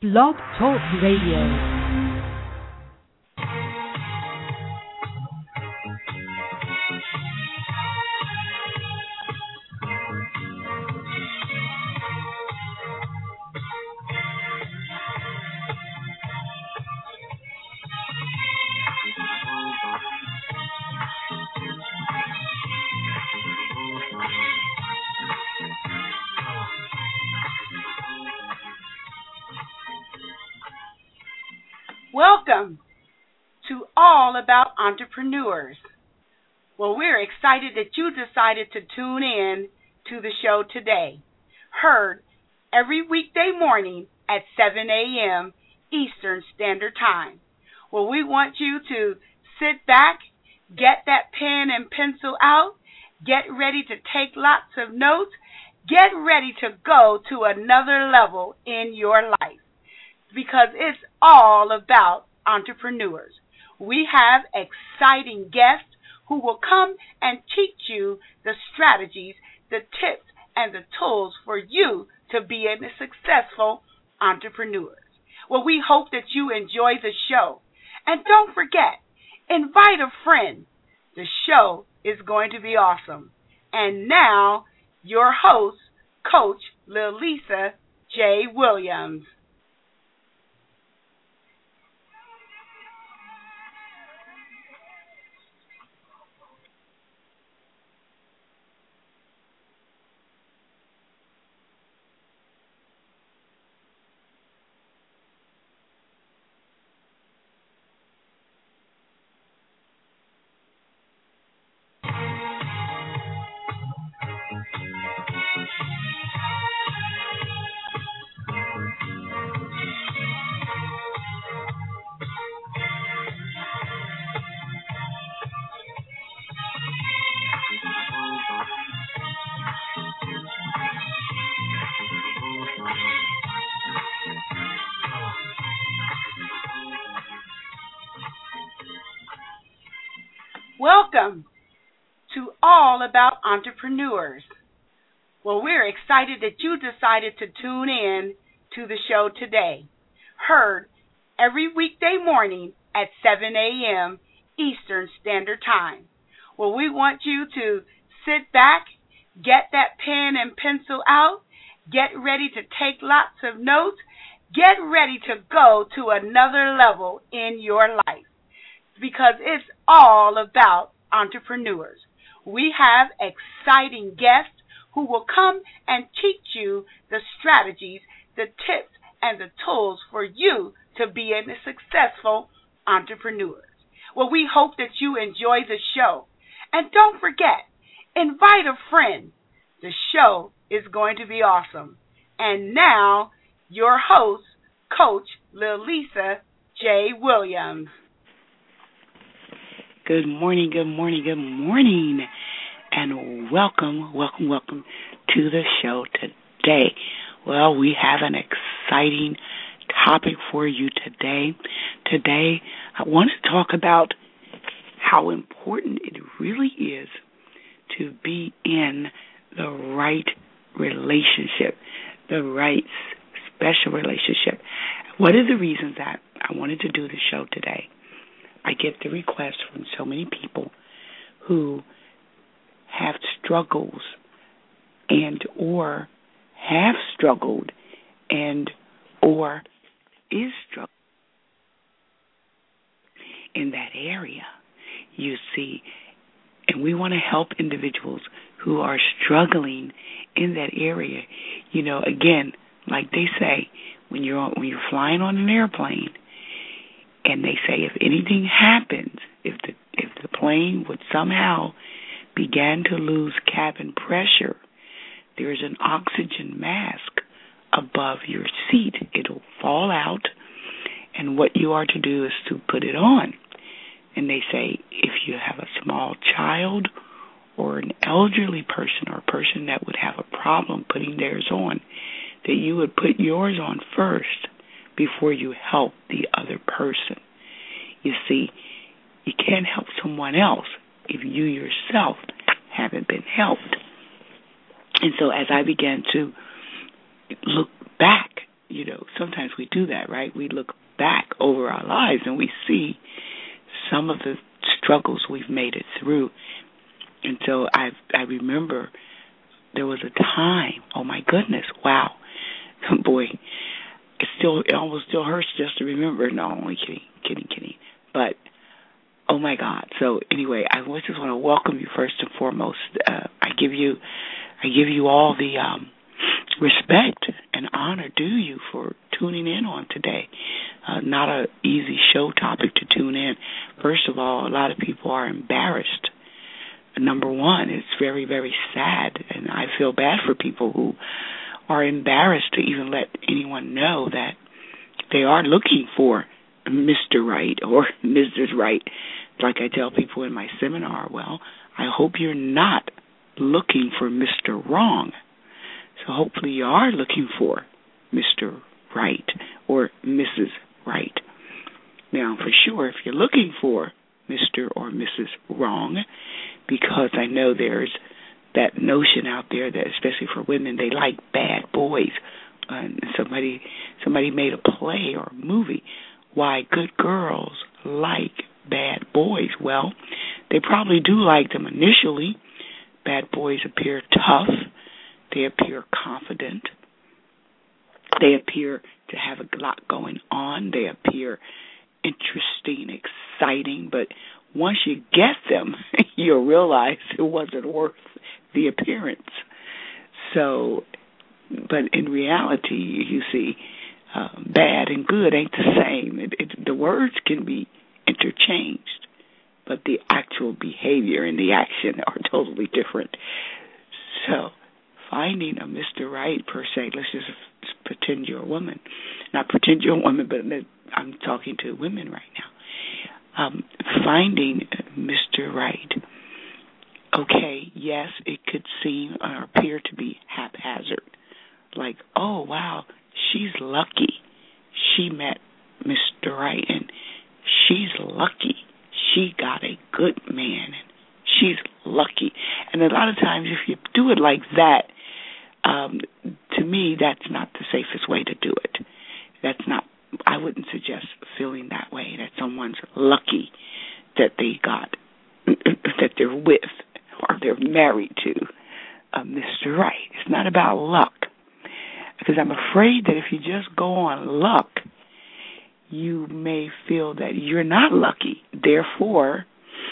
Blog Talk Radio. Welcome to All About Entrepreneurs. Well, we're excited that you decided to tune in to the show today. Heard every weekday morning at 7 a.m. Eastern Standard Time. Well, we want you to sit back, get that pen and pencil out, get ready to take lots of notes, get ready to go to another level in your life. Because it's all about entrepreneurs. We have exciting guests who will come and teach you the strategies, the tips, and the tools for you to be a successful entrepreneur. Well, we hope that you enjoy the show. And don't forget, invite a friend. The show is going to be awesome. And now, your host, Coach Lilisa J. Williams. Welcome to All About Entrepreneurs. Well, we're excited that you decided to tune in to the show today. Heard every weekday morning at 7 a.m. Eastern Standard Time. Well, we want you to sit back, get that pen and pencil out, get ready to take lots of notes, get ready to go to another level in your life. Because it's all about entrepreneurs. We have exciting guests who will come and teach you the strategies, the tips, and the tools for you to be a successful entrepreneur. Well, we hope that you enjoy the show. And don't forget, invite a friend. The show is going to be awesome. And now, your host, Coach Lilisa J. Williams. Good morning, good morning, good morning, and welcome to the show today. Well, we have an exciting topic for you today. Today, I want to talk about how important it really is to be in the right relationship, the right special relationship. One of the reasons that I wanted to do the show today, I get the request from so many people who have struggles and or have struggled and or is struggling in that area, you see. And we want to help individuals who are struggling in that area. You know, again, like they say, when you're flying on an airplane, and they say if anything happens, if the plane would somehow begin to lose cabin pressure, there's an oxygen mask above your seat. It'll fall out, and what you are to do is to put it on. And they say if you have a small child or an elderly person or a person that would have a problem putting theirs on, that you would put yours on first before you help the other person. You see, you can't help someone else if you yourself haven't been helped. And so as I began to look back sometimes we do that, right? We look back over our lives and we see some of the struggles we've made it through. And so I remember there was a time, oh my goodness, wow, boy, it almost still hurts just to remember. No, I'm only kidding. But oh my God. So anyway, I just want to welcome you first and foremost. I give you all the respect and honor due you for tuning in on today. Not an easy show topic to tune in. First of all, a lot of people are embarrassed. Number one, it's very, very sad, and I feel bad for people who are embarrassed to even let anyone know that they are looking for Mr. Right or Mrs. Right. Like I tell people in my seminar, well, I hope you're not looking for Mr. Wrong. So hopefully you are looking for Mr. Right or Mrs. Right. Now, for sure, if you're looking for Mr. or Mrs. Wrong, because I know there's that notion out there that, especially for women, they like bad boys. And somebody made a play or a movie, Why Good Girls Like Bad Boys. Well, they probably do like them initially. Bad boys appear tough. They appear confident. They appear to have a lot going on. They appear interesting, exciting. But once you get them, you'll realize it wasn't worth the appearance. So, but in reality, you see, bad and good ain't the same. The words can be interchanged, but the actual behavior and the action are totally different. So, finding a Mr. Right, per se, let's just pretend you're a woman. Not pretend you're a woman, but I'm talking to women right now. Finding Mr. Right. Okay, yes, it could seem or appear to be haphazard. Like, oh, wow, she's lucky she met Mr. Right, and she's lucky she got a good man, and she's lucky. And a lot of times if you do it like that, to me, that's not the safest way to do it. I wouldn't suggest feeling that way, that someone's lucky that they got, that they're with, or they're married to Mr. Right. It's not about luck. Because I'm afraid that if you just go on luck, you may feel that you're not lucky. Therefore,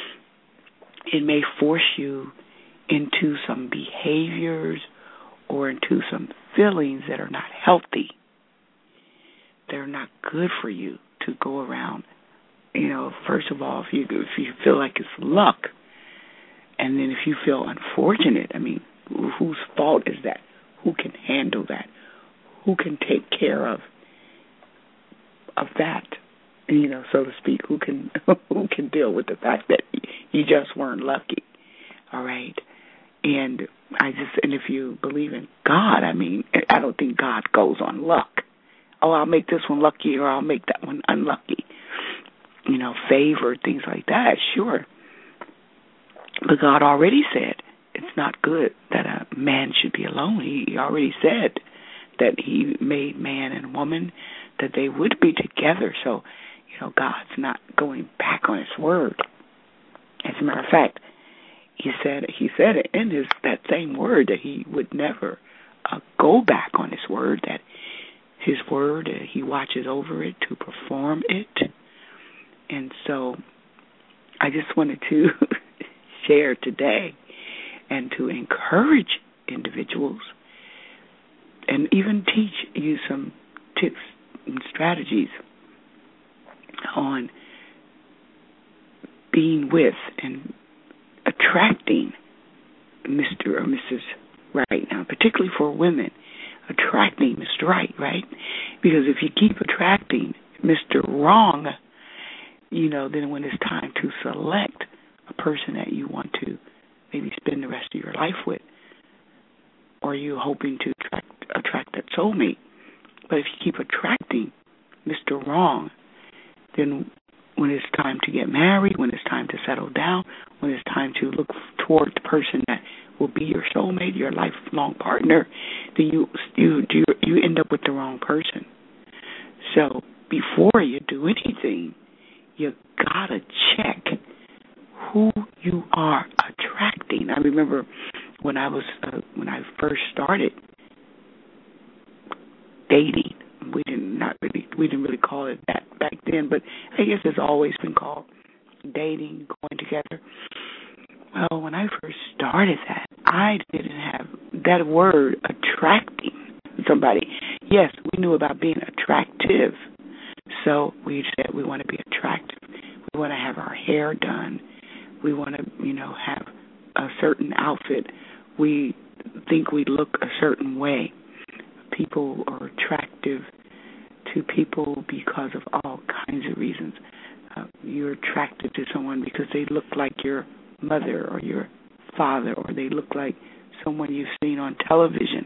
it may force you into some behaviors or into some feelings that are not healthy. They're not good for you to go around. First of all, if you feel like it's luck, and then if you feel unfortunate, I mean, whose fault is that? Who can handle that? Who can take care of that? So to speak, who can deal with the fact that you just weren't lucky? All right. And if you believe in God, I mean, I don't think God goes on luck. Oh, I'll make this one lucky or I'll make that one unlucky. Favor, things like that, sure. But God already said it's not good that a man should be alone. He already said that he made man and woman, that they would be together. So, God's not going back on his word. As a matter of fact, he said it in that same word that he would never go back on his word, that his word, he watches over it to perform it. And so I just wanted to share today and to encourage individuals and even teach you some tips and strategies on being with and attracting Mr. or Mrs. Right. Now, particularly for women, attracting Mr. Right, right? Because if you keep attracting Mr. Wrong, then when it's time to select a person that you want to maybe spend the rest of your life with, or you're hoping to attract that soulmate. But if you keep attracting Mr. Wrong, then when it's time to get married, when it's time to settle down, when it's time to look toward the person that will be your soulmate, your lifelong partner, then you end up with the wrong person. So before you do anything, you gotta check who you are attracting. I remember when I first started dating. We didn't really call it that back then, but I guess it's always been called dating, going together. Well, when I first started that, I didn't have that word, attracting somebody. Yes, we knew about being attractive, so we said we want to be attractive. We want to have our hair done. We want to, have a certain outfit. We think we look a certain way. People are attractive to people because of all kinds of reasons. You're attracted to someone because they look like your mother or your father, or they look like someone you've seen on television.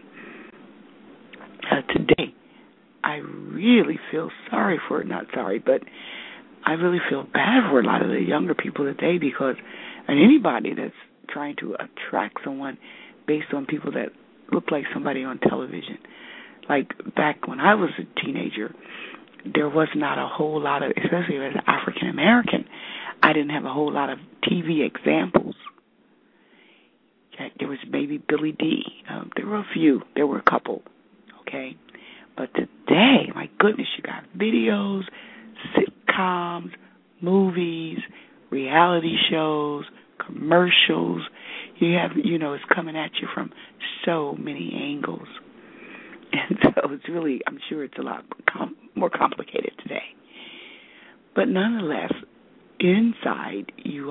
Today, I really feel but I really feel bad for a lot of the younger people today, because anybody that's trying to attract someone based on people that look like somebody on television. Like back when I was a teenager, there was not a whole lot of, especially as an African American, I didn't have a whole lot of TV examples. There was maybe Billy D. There were a few. There were a couple. Okay? But today, my goodness, you got videos, sitcoms, movies, reality shows, commercials. You have, it's coming at you from so many angles. And so it's really, I'm sure it's a lot more complicated today. But nonetheless, inside you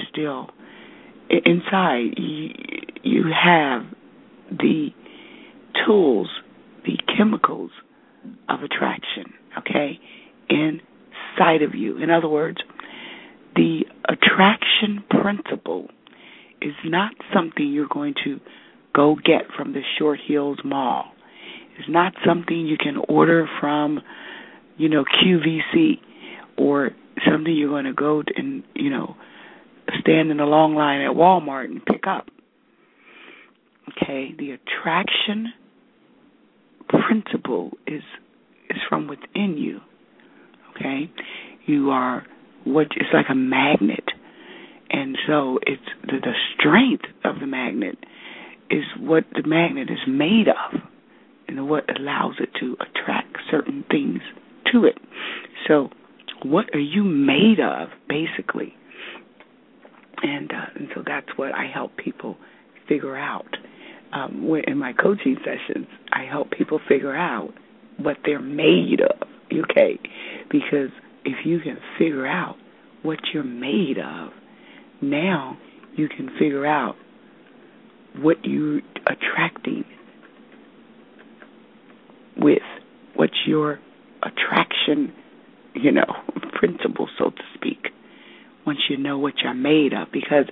have the tools, the chemicals of attraction, okay, inside of you. In other words, the attraction principle is not something you're going to go get from the Short Hills Mall. It's not something you can order from, QVC, or something you're going to go and, stand in a long line at Walmart and pick up. Okay, the attraction principle is from within you. Okay, you are it's like a magnet, and so it's the strength of the magnet is what the magnet is made of, and what allows it to attract certain things to it. So, what are you made of, basically? And so that's what I help people figure out. In my coaching sessions, I help people figure out what they're made of, okay? Because if you can figure out what you're made of, now you can figure out what you're attracting with, what's your attraction, principle, so to speak, once you know what you're made of. Because,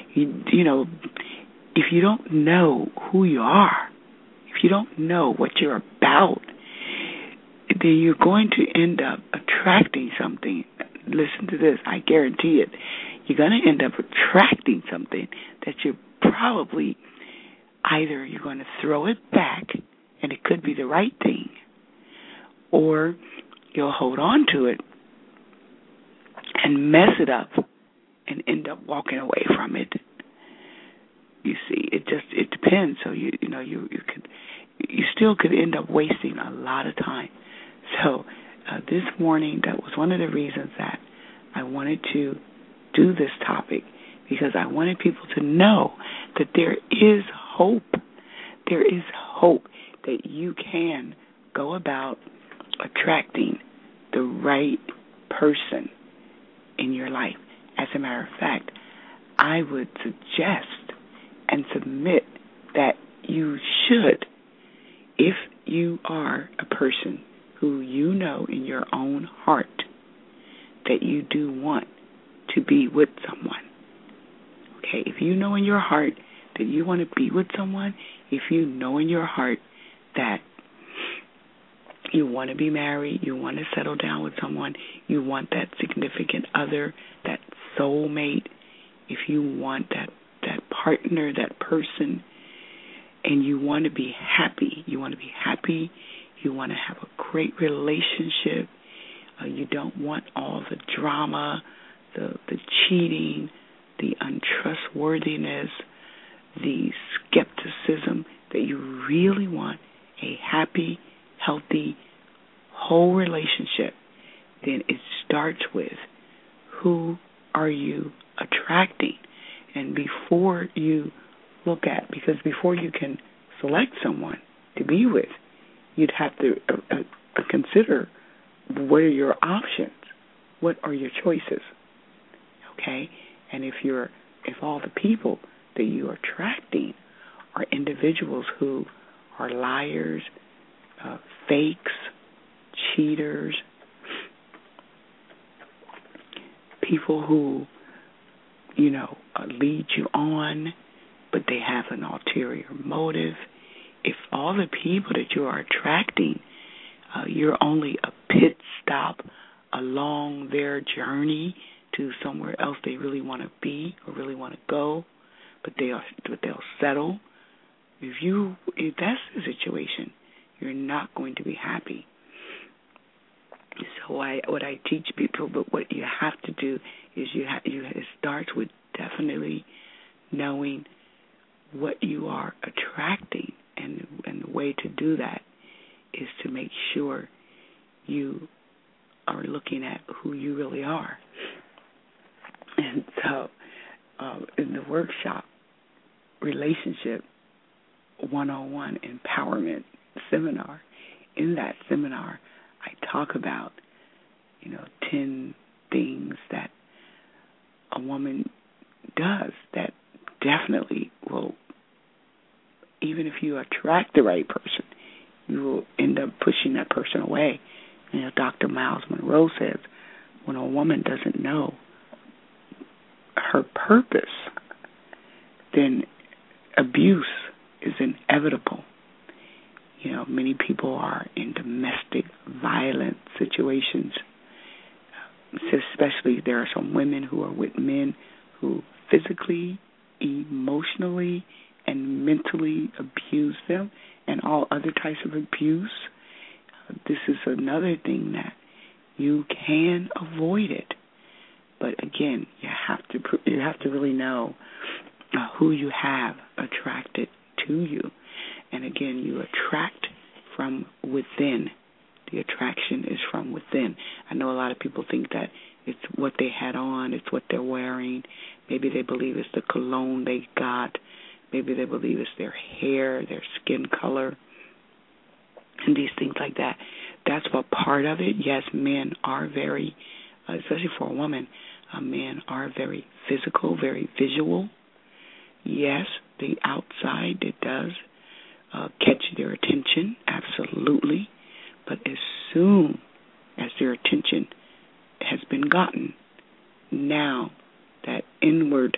if you don't know who you are, if you don't know what you're about, then you're going to end up attracting something. Listen to this, I guarantee it. You're going to end up attracting something that you're probably, either you're going to throw it back, and it could be the right thing, or you'll hold on to it and mess it up and end up walking away from it. You see, it depends. So you still could end up wasting a lot of time. So this morning, that was one of the reasons that I wanted to do this topic, because I wanted people to know that there is hope. There is hope that you can go about attracting the right person in your life. As a matter of fact, I would suggest and submit that you should, if you are a person who you know in your own heart that you do want to be with someone. Okay, if you know in your heart that you want to be with someone, if you know in your heart that you want to be married, you want to settle down with someone, you want that significant other, that soulmate, if you want that partner, that person, and you want to be happy. You want to be happy. You want to have a great relationship. You don't want all the drama, the cheating, the untrustworthiness, the skepticism. That you really want a happy, healthy, whole relationship. Then it starts with, who are you attracting? And before you because before you can select someone to be with, you'd have to consider, what are your options? What are your choices? Okay? And if all the people that you are attracting are individuals who are liars, fakes, cheaters, people who, lead you on, but they have an ulterior motive. If all the people that you are attracting, you're only a pit stop along their journey to somewhere else they really want to be or really want to go, but they'll settle. If that's the situation, you're not going to be happy. So what I teach people, but what you have to do is it starts with definitely knowing what you are attracting, and the way to do that is to make sure you are looking at who you really are. And so in the workshop, Relationship 101 Empowerment Seminar, in that seminar, I talk about, 10 things that a woman does that definitely will, even if you attract the right person, you will end up pushing that person away. Dr. Miles Monroe says, when a woman doesn't know her purpose, then abuse is inevitable. Many people are in domestic violence situations, especially there are some women who are with men who physically, emotionally, and mentally abuse them, and all other types of abuse. This is another thing that you can avoid it. But again, you have to really know who you have attracted to you. And again, you attract from within. The attraction is from within. I know a lot of people think that it's what they had on, it's what they're wearing. Maybe they believe it's the cologne they got. Maybe they believe it's their hair, their skin color, and these things like that. That's what part of it. Yes, men are very, especially for a woman, men are very physical, very visual. Yes, the outside, it does catch their attention, absolutely. But as soon as their attention has been gotten, now that inward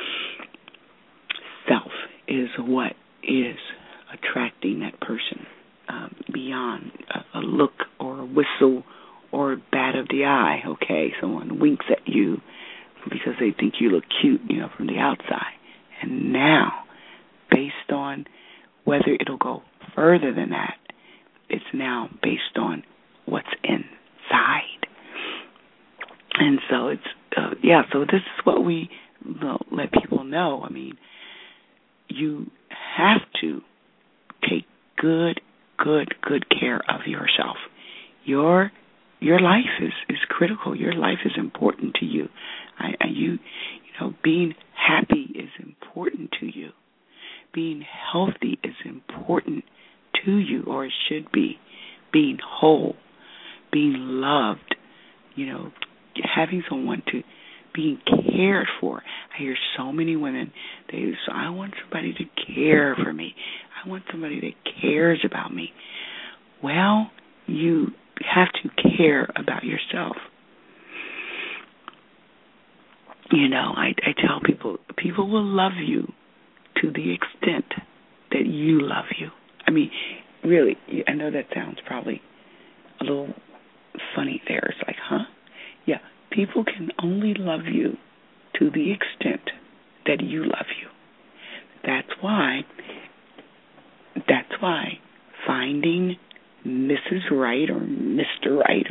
self is what is attracting that person beyond a look or a whistle or a bat of the eye, okay? Someone winks at you because they think you look cute, from the outside. And now, based on whether it'll go further than that, it's now based on what's inside. And so it's, so this is what we let people know. I mean, you have to take good care of yourself. Your life is critical. Your life is important to you. Being happy is important to you. Being healthy is important to you, or it should be. Being whole, being loved, having someone to being cared for. I hear so many women, I want somebody to care for me. I want somebody that cares about me. Well, you have to care about yourself. I tell people will love you to the extent that you love you. I mean, really, I know that sounds probably a little funny there. It's like, huh? Yeah, people can only love you to the extent that you love you. That's why why finding Mrs. Right or Mr. Right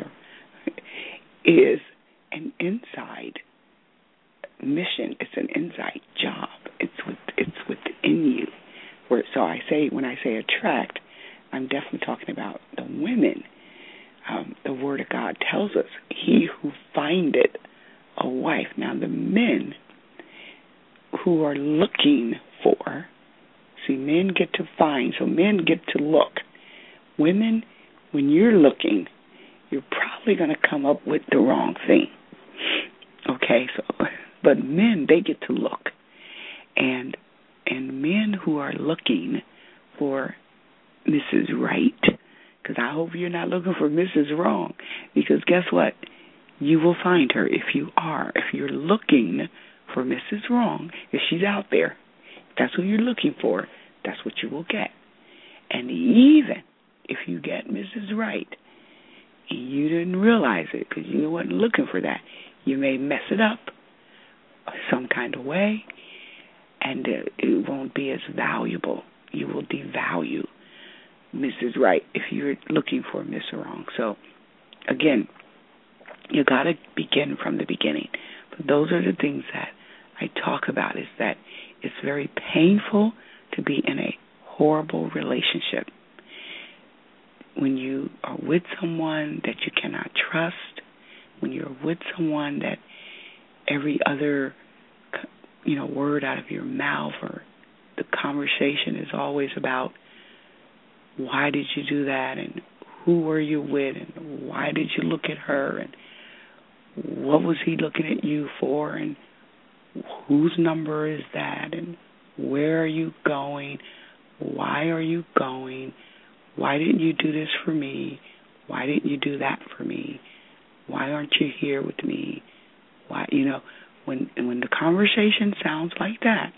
is an inside mission. It's an inside job. It's within you. So when I say attract, I'm definitely talking about the women. The Word of God tells us, he who findeth a wife. Now, the men who are looking for, see, men get to find, so men get to look. Women, when you're looking, you're probably going to come up with the wrong thing. Okay, but men, they get to look. And men who are looking for Mrs. Right, because I hope you're not looking for Mrs. Wrong, because guess what? You will find her if you are. If you're looking for Mrs. Wrong, if she's out there, if that's what you're looking for, that's what you will get. And even if you get Mrs. Right, and you didn't realize it because you weren't looking for that, you may mess it up some kind of way, and it won't be as valuable. You will devalue Mrs. Right if you're looking for Miss Wrong. So, again, you got to begin from the beginning. But those are the things that I talk about, is that it's very painful to be in a horrible relationship. When you are with someone that you cannot trust, when you're with someone that every other word out of your mouth or the conversation is always about why did you do that, and who were you with, and why did you look at her, and what was he looking at you for, and whose number is that, and where are you going, why are you going, why didn't you do this for me, why didn't you do that for me, why aren't you here with me, why, when the conversation sounds like that,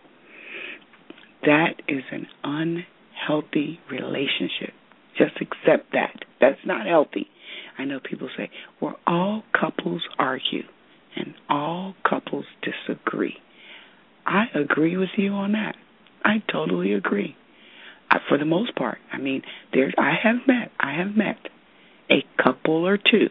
that is an unhealthy relationship. Just accept that. That's not healthy. I know people say, well, all couples argue and all couples disagree. I agree with you on that. I totally agree. For the most part. I mean, I have met a couple or two.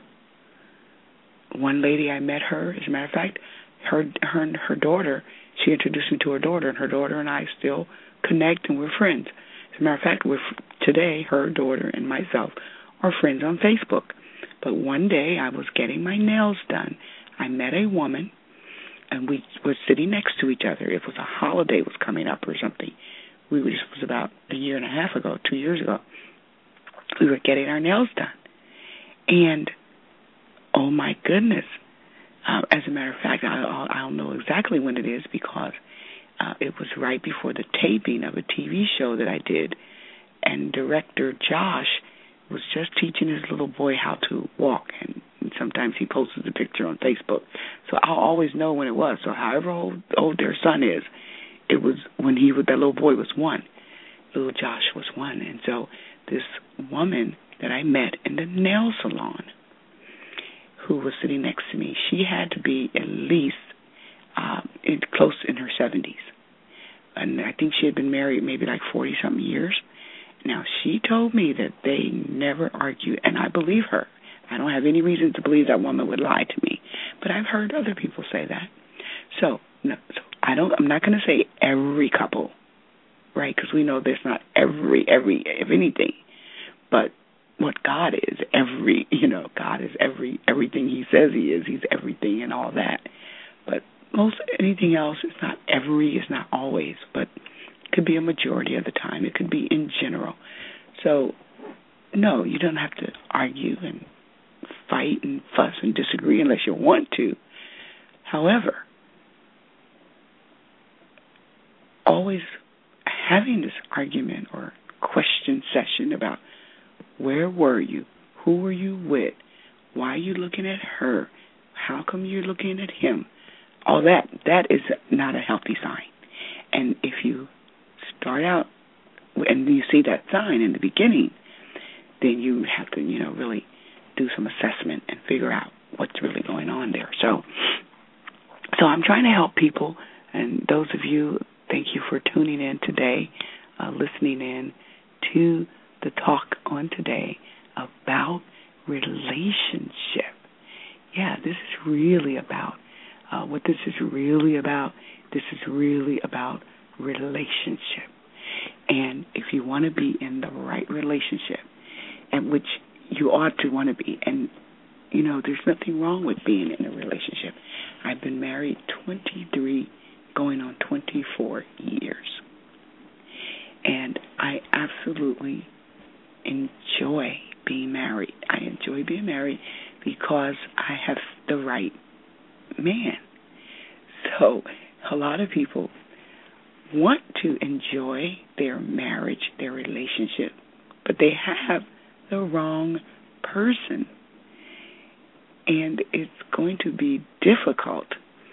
One lady, I met her, as a matter of fact, her daughter, she introduced me to her daughter, and her daughter and I still connect, and we're friends. As a matter of fact, today, her daughter and myself are friends on Facebook. But one day, I was getting my nails done. I met a woman, and we were sitting next to each other. It was a holiday was coming up or something. This was about a year and a half ago, 2 years ago. We were getting our nails done. And, oh, my goodness. As a matter of fact, I don't know exactly when it is, because it was right before the taping of a TV show that I did, and director Josh was just teaching his little boy how to walk, and sometimes he posts the picture on Facebook. So I'll always know when it was. So however old their son is, it was when that little boy was 1. Little Josh was 1. And so this woman that I met in the nail salon, who was sitting next to me, she had to be at least close in her 70s. And I think she had been married maybe like 40-something years. Now, she told me that they never argued, and I believe her. I don't have any reason to believe that woman would lie to me, but I've heard other people say that. So I'm not going to say every couple, right? Because we know there's not every anything, but what God is, God is everything He says He is. He's everything and all that. But most anything else is not always, but it could be a majority of the time. It could be in general. So, no, you don't have to argue and fight and fuss and disagree unless you want to. However, always having this argument or question session about where were you, who were you with, why are you looking at her, how come you're looking at him, all that is not a healthy sign. And if you start out and you see that sign in the beginning, then you have to, really do some assessment and figure out what's really going on there. So I'm trying to help people, and those of you, thank you for tuning in today, listening in to the talk on today about relationship. Yeah, this is really about what this is really about. This is really about relationship. And if you want to be in the right relationship, and which you ought to want to be, and there's nothing wrong with being in a relationship. I've been married 23, going on 24 years. And I absolutely enjoy being married. I enjoy being married because I have the right man. So a lot of people want to enjoy their marriage, their relationship, but they have the wrong person. And it's going to be difficult,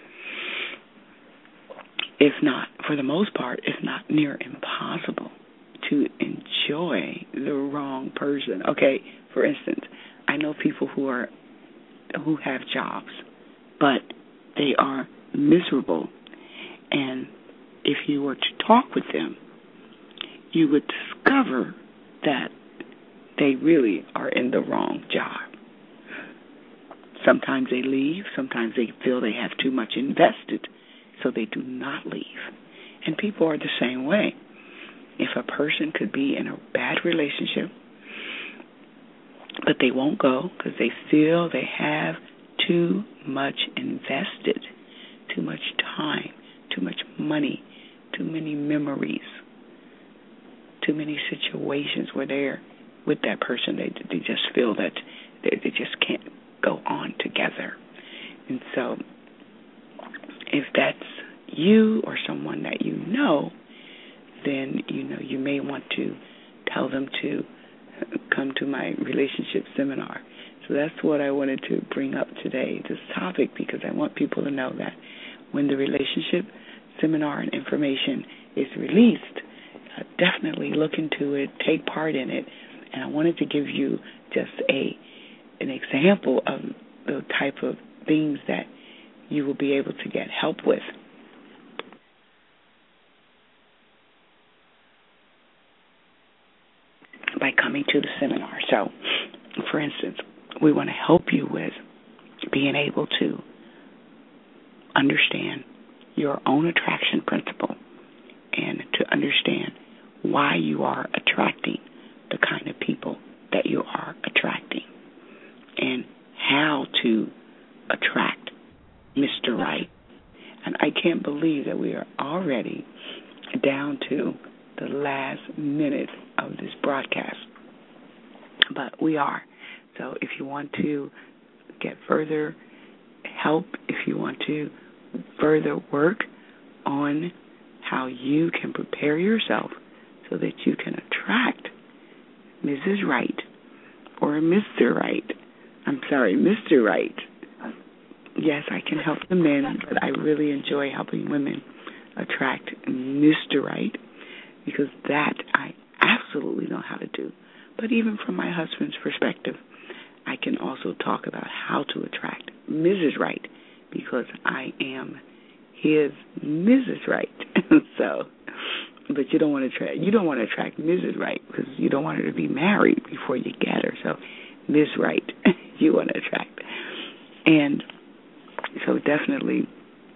if not, for the most part, if not near impossible, to enjoy the wrong person. Okay, for instance, I know people who have jobs, but they are miserable. And if you were to talk with them, you would discover that they really are in the wrong job. Sometimes they leave. Sometimes they feel they have too much invested, so they do not leave. And people are the same way. If a person could be in a bad relationship, but they won't go because they feel they have too much invested, too much time, too much money, too many memories, too many situations where they're with that person, they just feel that they just can't go on together. And so if that's you or someone that you know, then you may want to tell them to come to my relationship seminar. So that's what I wanted to bring up today, this topic, because I want people to know that when the relationship seminar and information is released, definitely look into it, take part in it. And I wanted to give you just an example of the type of things that you will be able to get help with. By coming to the seminar. So, for instance, we want to help you with being able to understand your own attraction principle and to understand why you are attracting the kind of people that you are attracting and how to attract Mr. Right. And I can't believe that we are already down to the last minute of this broadcast. But we are. So if you want to get further help, if you want to further work on how you can prepare yourself so that you can attract Mrs. Right or Mr. Right. I'm sorry, Mr. Right. Yes, I can help the men, but I really enjoy helping women attract Mr. Right, because that I absolutely know how to do. But even from my husband's perspective, I can also talk about how to attract Mrs. Right, because I am his Mrs. Right. So, but you don't want to attract Mrs. Right because you don't want her to be married before you get her. So, Ms. Right, you want to attract. And so definitely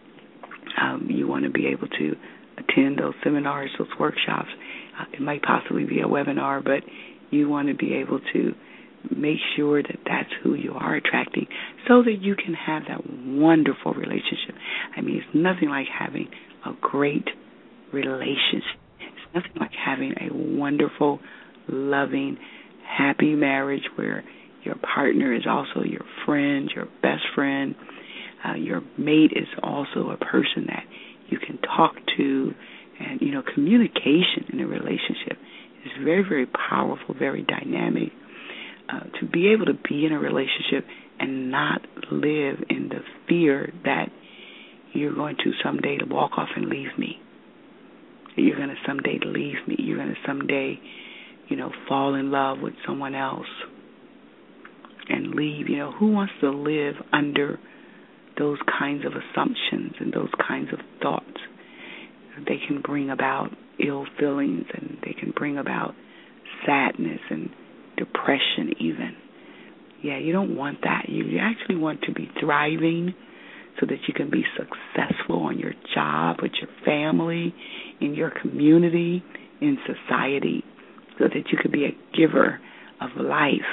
you want to be able to attend those seminars, those workshops. It might possibly be a webinar, but you want to be able to make sure that that's who you are attracting so that you can have that wonderful relationship. I mean, it's nothing like having a great relationship. It's nothing like having a wonderful, loving, happy marriage where your partner is also your friend, your best friend. Your mate is also a person that you can talk to. And, communication in a relationship is very, very powerful, very dynamic. To be able to be in a relationship and not live in the fear that you're going to someday walk off and leave me. You're going to someday leave me. You're going to someday, fall in love with someone else and leave. Who wants to live under those kinds of assumptions and those kinds of thoughts? They can bring about ill feelings and they can bring about sadness and depression even. Yeah, you don't want that. You actually want to be thriving so that you can be successful on your job, with your family, in your community, in society, so that you can be a giver of life.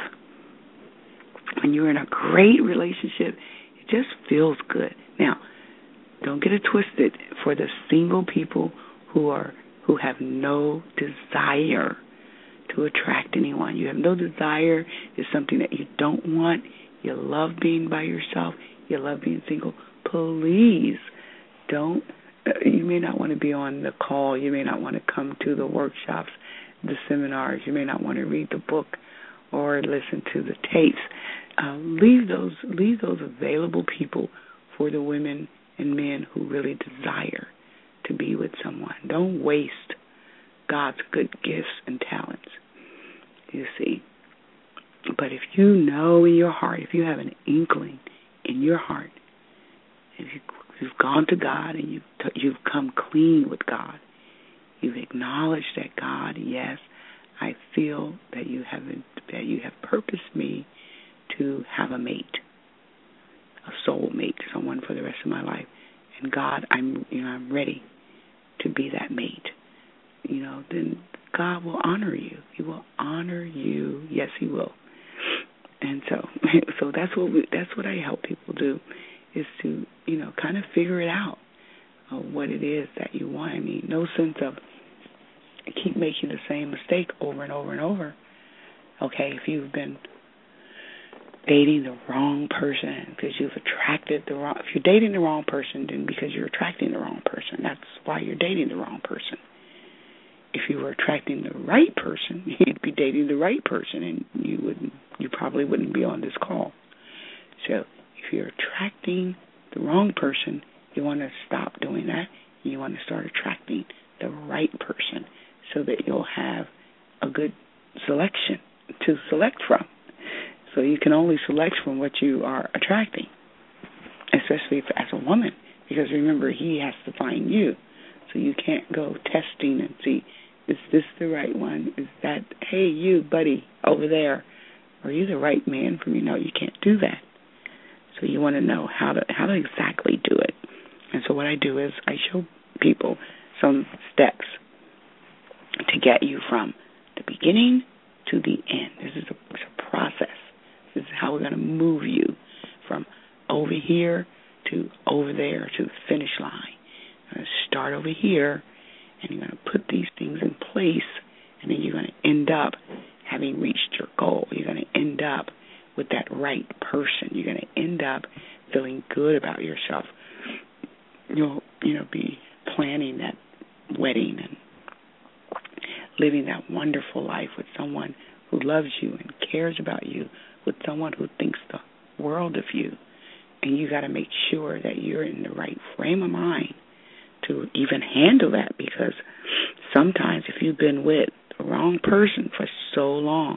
When you're in a great relationship, it just feels good. Now, don't get it twisted. For the single people who have no desire to attract anyone, you have no desire, it's something that you don't want, you love being by yourself, you love being single, please don't. You may not want to be on the call, you may not want to come to the workshops, the seminars, you may not want to read the book or listen to the tapes. Leave those available people for the women and men who really desire to be with someone. Don't waste God's good gifts and talents, you see. But if you know in your heart, if you have an inkling in your heart, if you've gone to God and you've come clean with God, you've acknowledged that God, yes, I feel that you have purposed me to have a mate, a soul mate, someone for the rest of my life. And God, I'm ready to be that mate. Then God will honor you. He will honor you. Yes, He will. And so that's what I help people do, is to kind of figure it out, what it is that you want. I mean, no sense of keep making the same mistake over and over and over. Okay, if you've been dating the wrong person because you've attracted the wrong, if you're dating the wrong person, then because you're attracting the wrong person, that's why you're dating the wrong person. If you were attracting the right person, you'd be dating the right person, and you probably wouldn't be on this call. So if you're attracting the wrong person, you want to stop doing that. You want to start attracting the right person so that you'll have a good selection to select from. So you can only select from what you are attracting, especially as a woman, because remember, He has to find you. So you can't go testing and see, is this the right one? Is that, hey, you, buddy, over there, are you the right man for me? No, you can't do that. So you want to know how to exactly do it. And so what I do is I show people some steps to get you from the beginning to the end. This is a process. This is how we're going to move you from over here to over there to the finish line. You're going to start over here, and you're going to put these things in place, and then you're going to end up having reached your goal. You're going to end up with that right person. You're going to end up feeling good about yourself. You'll be planning that wedding and living that wonderful life with someone who loves you and cares about you, with someone who thinks the world of you. And you got to make sure that you're in the right frame of mind to even handle that, because sometimes if you've been with the wrong person for so long,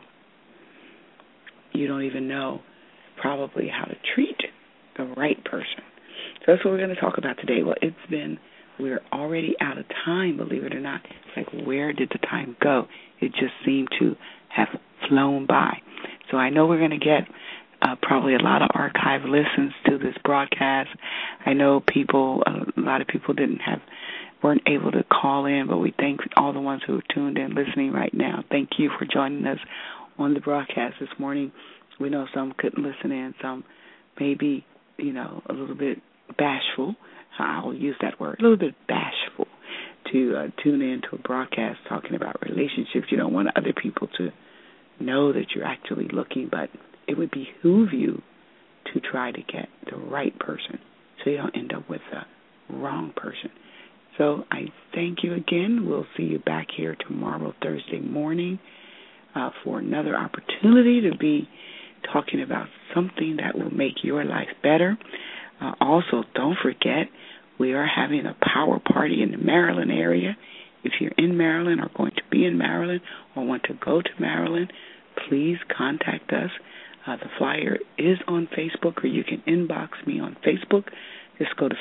you don't even know probably how to treat the right person. So that's what we're going to talk about today. Well, we're already out of time, believe it or not. It's like, where did the time go? It just seemed to have flown by. So I know we're going to get probably a lot of archive listens to this broadcast. I know a lot of people weren't able to call in, but we thank all the ones who are tuned in listening right now. Thank you for joining us on the broadcast this morning. We know some couldn't listen in, some maybe, a little bit bashful. I'll use that word, a little bit bashful to tune in to a broadcast talking about relationships. You don't want other people to know that you're actually looking, but it would behoove you to try to get the right person so you don't end up with the wrong person. So I thank you again. We'll see you back here tomorrow, Thursday morning, for another opportunity to be talking about something that will make your life better. Also, don't forget, we are having a power party in the Maryland area. If you're in Maryland or going to be in Maryland or want to go to Maryland, please contact us. The flyer is on Facebook, or you can inbox me on Facebook. Just go to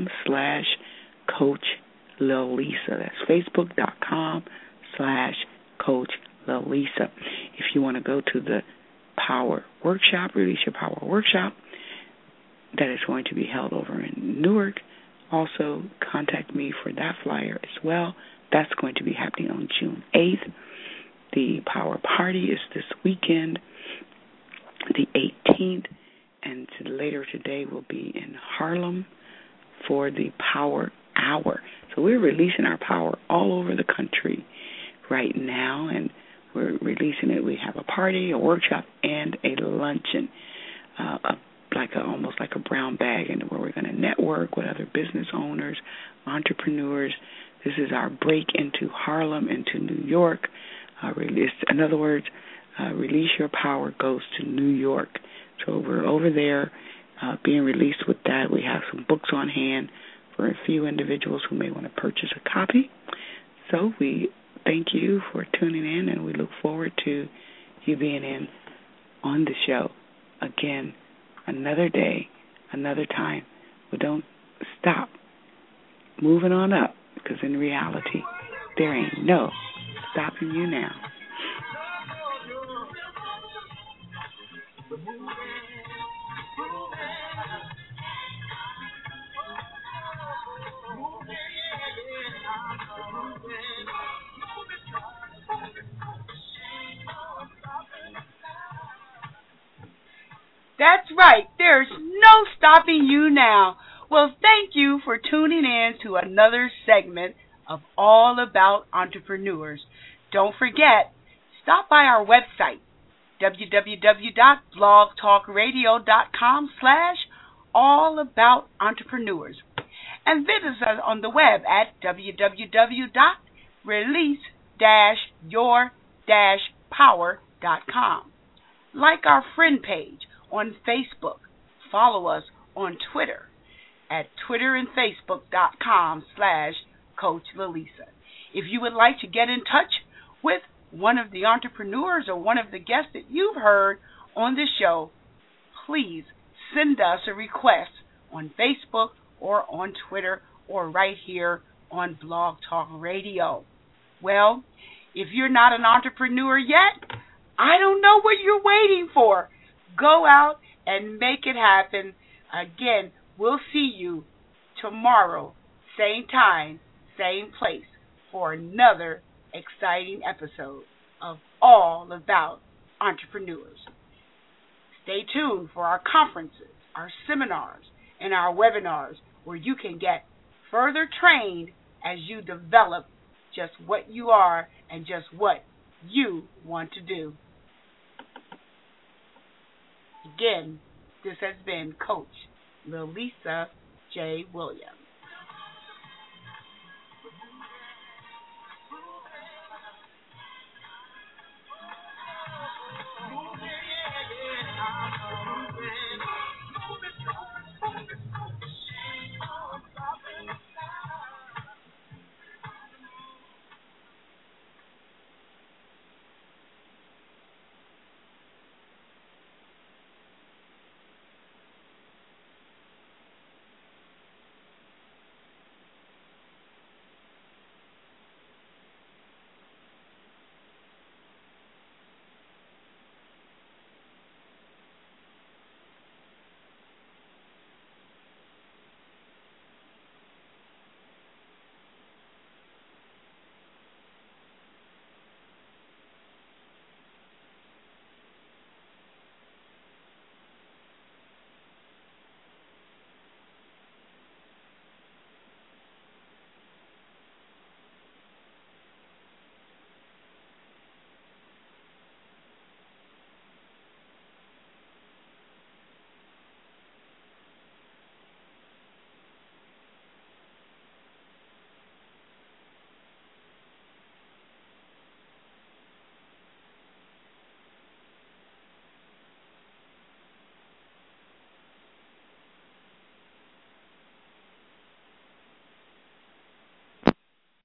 facebook.com/Coach Lil Lisa. That's facebook.com/Coach Coach Lalisa. If you want to go to the Power Workshop, Release Your Power Workshop, that is going to be held over in Newark, also contact me for that flyer as well. That's going to be happening on June 8th. The Power Party is this weekend, the 18th, and later today we'll be in Harlem for the Power Hour. So we're releasing our power all over the country right now, and we're releasing it. We have a party, a workshop, and a luncheon, almost like a brown bag, and where we're going to network with other business owners, entrepreneurs. This is our break into Harlem, into New York. In other words, Release Your Power goes to New York. So we're over there being released with that. We have some books on hand for a few individuals who may want to purchase a copy. So we thank you for tuning in, and we look forward to you being in on the show. Again, another day, another time. We don't stop moving on up, because in reality, there ain't no stopping you now. That's right. There's no stopping you now. Well, thank you for tuning in to another segment of All About Entrepreneurs. Don't forget, stop by our website, www.blogtalkradio.com/allaboutentrepreneurs, and visit us on the web at www.release-your-power.com. Like our friend page on Facebook. Follow us on Twitter at twitterandfacebook.com/Coach Lalisa. If you would like to get in touch with one of the entrepreneurs or one of the guests that you've heard on the show, please send us a request on Facebook or on Twitter or right here on Blog Talk Radio. Well, if you're not an entrepreneur yet, I don't know what you're waiting for. Go out and make it happen. Again, we'll see you tomorrow, same time, same place, for another exciting episode of All About Entrepreneurs. Stay tuned for our conferences, our seminars, and our webinars, where you can get further trained as you develop just what you are and just what you want to do. Again, this has been Coach Lalisa J. Williams.